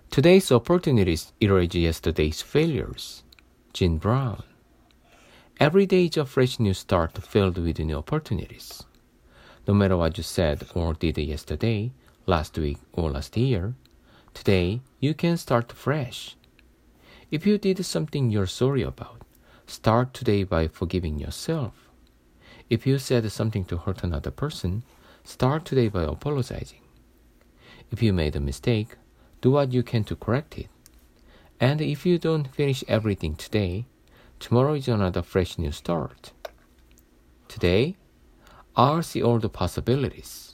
Today's opportunities erase yesterday's failures. Gene Brown. Every day is a fresh new start filled with new opportunities. No matter what you said or did yesterday, last week, or last year, today you can start fresh. If you did something you're sorry about, start today by forgiving yourself. If you said something to hurt another person, start today by apologizing. If you made a mistake, do what you can to correct it. And if you don't finish everything today, tomorrow is another fresh new start. Today, I'll see all the possibilities.